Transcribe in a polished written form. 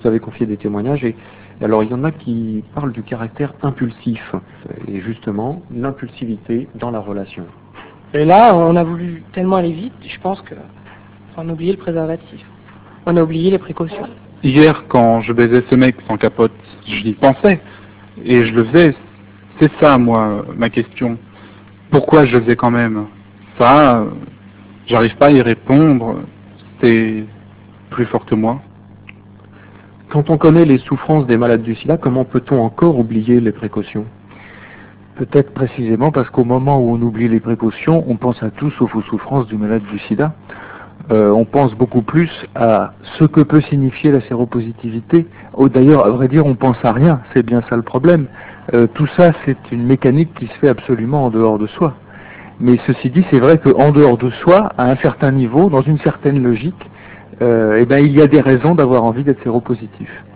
vous avez confié des témoignages, et alors il y en a qui parlent du caractère impulsif, et justement l'impulsivité dans la relation. Et là, on a voulu tellement aller vite, je pense qu'on a oublié le préservatif. On a oublié les précautions. Hier, quand je baisais ce mec sans capote, j'y pensais. Et je le faisais. C'est ça, moi, ma question. Pourquoi je le faisais quand même? Ça, j'arrive pas à y répondre. C'est plus fort que moi. Quand on connaît les souffrances des malades du sida, comment peut-on encore oublier les précautions? Peut-être précisément parce qu'au moment où on oublie les précautions, on pense à tout sauf aux souffrances du malade du sida. On pense beaucoup plus à ce que peut signifier la séropositivité. D'ailleurs, à vrai dire, on pense à rien, c'est bien ça le problème. Tout ça, c'est une mécanique qui se fait absolument en dehors de soi. Mais ceci dit, c'est vrai qu'en dehors de soi, à un certain niveau, dans une certaine logique, il y a des raisons d'avoir envie d'être séropositif.